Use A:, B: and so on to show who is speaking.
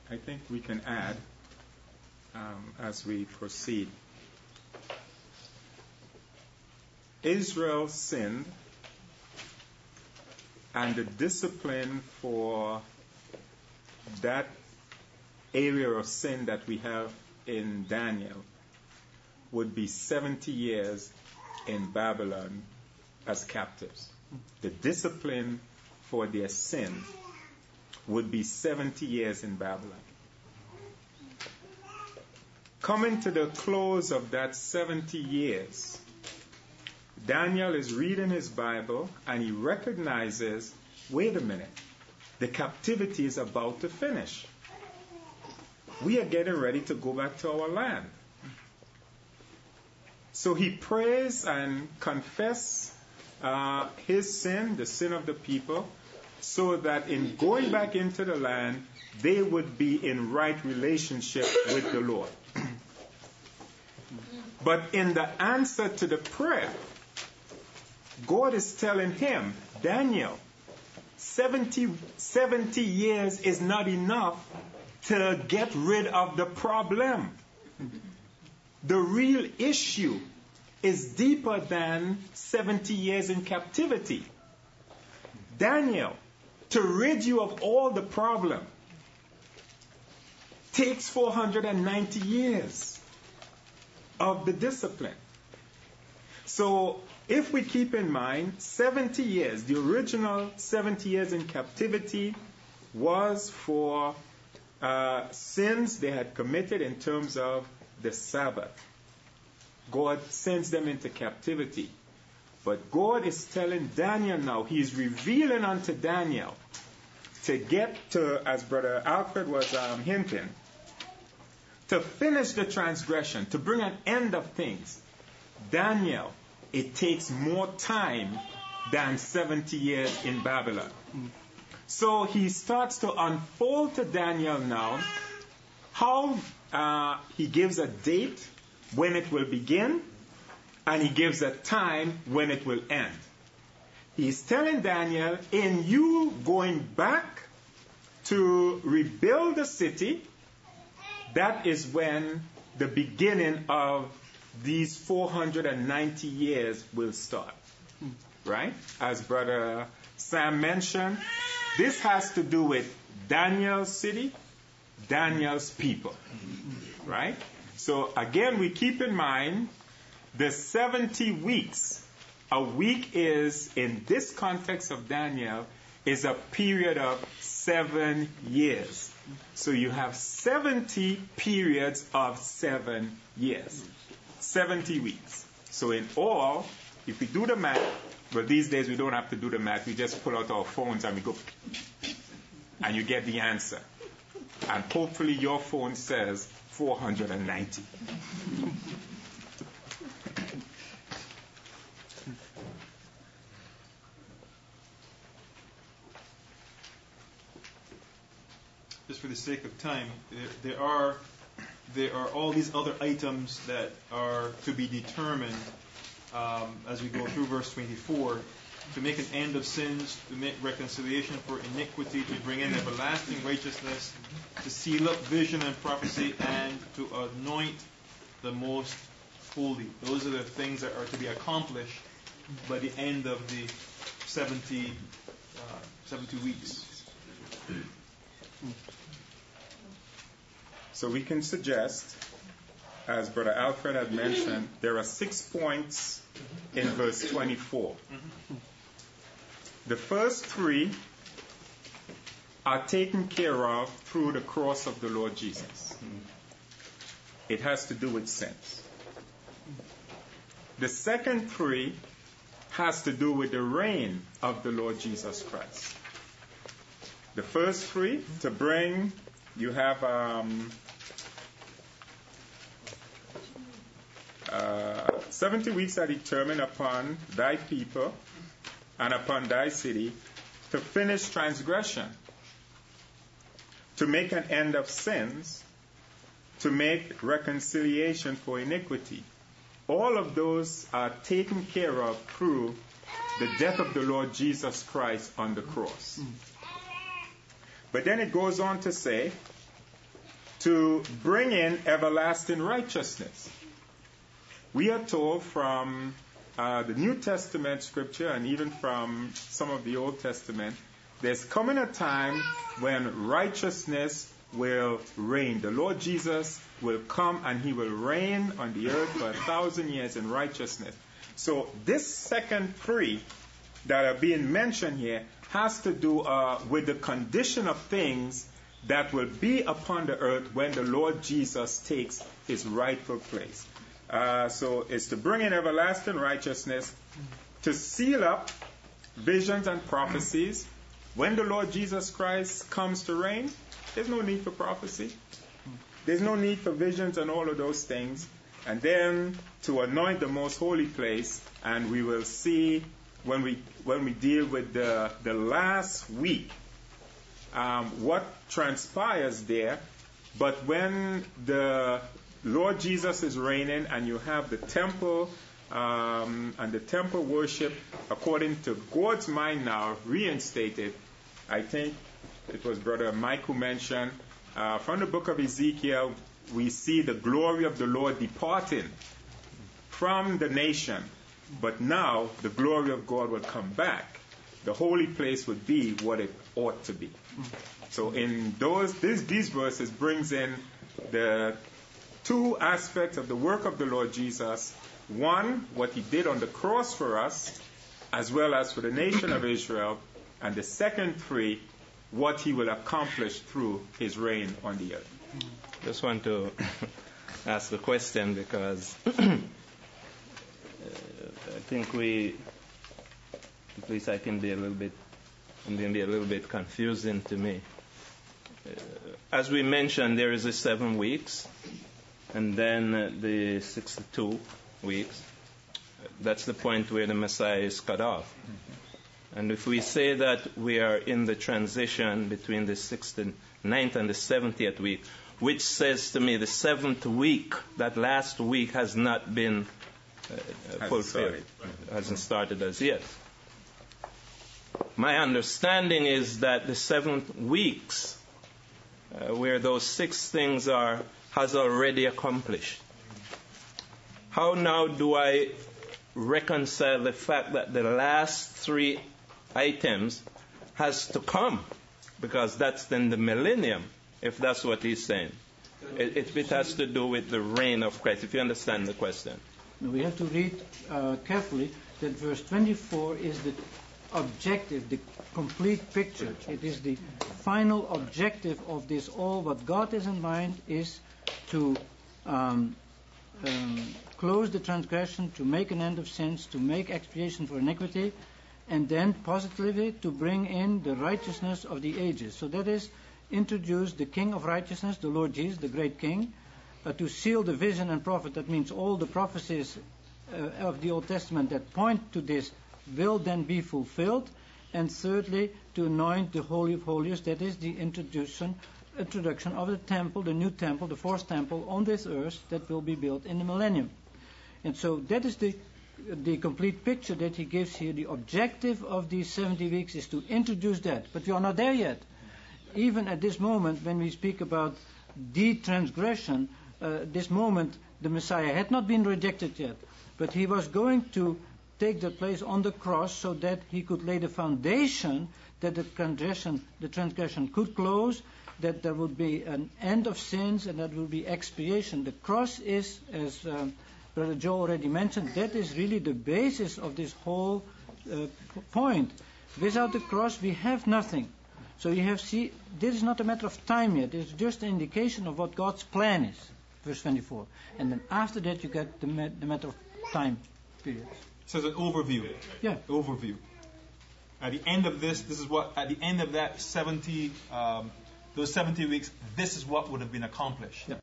A: I think we can add as we proceed. Israel sinned, and the discipline for that area of sin that we have in Daniel would be 70 years in Babylon as captives. The discipline for their sin would be 70 years in Babylon. Coming to the close of that 70 years, Daniel is reading his Bible and he recognizes, wait a minute, the captivity is about to finish. We are getting ready to go back to our land. So he prays and confesses his sin, the sin of the people, so that in going back into the land, they would be in right relationship with the Lord. But in the answer to the prayer, God is telling him, Daniel, 70 years is not enough to get rid of the problem. The real issue is deeper than 70 years in captivity. Daniel, to rid you of all the problem, takes 490 years of the discipline. So if we keep in mind 70 years, the original 70 years in captivity was for sins they had committed in terms of the Sabbath. God sends them into captivity. But God is telling Daniel now, He's revealing unto Daniel to get to, as Brother Alfred was hinting, to finish the transgression, to bring an end of things. Daniel, it takes more time than 70 years in Babylon. So he starts to unfold to Daniel now how he gives a date when it will begin, and he gives a time when it will end. He's telling Daniel, in you going back to rebuild the city, that is when the beginning of these 490 years will start. Right? As Brother Sam mentioned, this has to do with Daniel's city, Daniel's people. Right? So again, we keep in mind the 70 weeks. A week is, in this context of Daniel, is a period of 7 years. So you have 70 periods of 7 years. 70 weeks. So in all, if we do the math, but these days we don't have to do the math, we just pull out our phones and we go, and you get the answer. And hopefully your phone says 490.
B: Just for the sake of time, there are all these other items that are to be determined as we go through verse 24. To make an end of sins, to make reconciliation for iniquity, to bring in everlasting righteousness, to seal up vision and prophecy, and to anoint the most holy. Those are the things that are to be accomplished by the end of the 70 weeks.
A: So we can suggest, as Brother Alfred had mentioned, there are 6 points in verse 24. The first 3 are taken care of through the cross of the Lord Jesus. It has to do with sins. The second 3 has to do with the reign of the Lord Jesus Christ. The first 3, to bring, you have 70 weeks are determined upon thy people and upon thy city to finish transgression, to make an end of sins, to make reconciliation for iniquity. All of those are taken care of through the death of the Lord Jesus Christ on the cross. But then it goes on to say, to bring in everlasting righteousness. We are told from the New Testament scripture and even from some of the Old Testament, there's coming a time when righteousness will reign. The Lord Jesus will come and he will reign on the earth for 1,000 years in righteousness. So this second three that are being mentioned here has to do with the condition of things that will be upon the earth when the Lord Jesus takes his rightful place. So it's to bring in everlasting righteousness, to seal up visions and prophecies. When the Lord Jesus Christ comes to reign, there's no need for prophecy. There's no need for visions and all of those things. And then to anoint the most holy place, and we will see when we deal with the last week what transpires there. But when the Lord Jesus is reigning and you have the temple and the temple worship according to God's mind now reinstated, I think it was Brother Mike who mentioned from the book of Ezekiel, we see the glory of the Lord departing from the nation. But now the glory of God will come back. The holy place would be what it ought to be. So in these verses brings in the two aspects of the work of the Lord Jesus. One, what he did on the cross for us, as well as for the nation of Israel. And the second three, what he will accomplish through his reign on the earth.
C: Just want to ask a question because I think at least I can be a little bit confusing to me. As we mentioned, there is the 7 weeks, and then the 62 weeks. That's the point where the Messiah is cut off. And if we say that we are in the transition between the 69th and the 70th week, which says to me the 7th week, that last week has not been fulfilled, hasn't started as yet. My understanding is that the 7 weeks, where those 6 things are, has already accomplished. How now do I reconcile the fact that the last 3 items has to come? Because that's then the millennium, if that's what he's saying. It has to do with the reign of Christ, if you understand the question.
D: We have to read carefully that verse 24 is the objective, the complete picture. It is the final objective of this all. What God has in mind is to close the transgression, to make an end of sins, to make expiation for iniquity, and then positively to bring in the righteousness of the ages. So that is introduce the King of righteousness, the Lord Jesus, the great King, to seal the vision and prophet. That means all the prophecies of the Old Testament that point to this will then be fulfilled. And thirdly, to anoint the Holy of Holies. That is the introduction of the temple, the new temple, the 4th temple on this earth that will be built in the millennium. And so that is the complete picture that he gives here. The objective of these 70 weeks is to introduce that. But we are not there yet. Even at this moment, when we speak about the transgression, this moment the Messiah had not been rejected yet. But he was going to take that place on the cross so that he could lay the foundation that the transgression could close, that there would be an end of sins, and that would be expiation. The cross is, as Brother Joe already mentioned, that is really the basis of this whole point. Without the cross, we have nothing. So you have this is not a matter of time yet. It's just an indication of what God's plan is, verse 24. And then after that, you get the matter of time period.
B: So it's an overview.
D: Yeah.
B: Overview. At the end of this is what, at the end of that 70, those 70 weeks, this is what would have been accomplished. Yeah.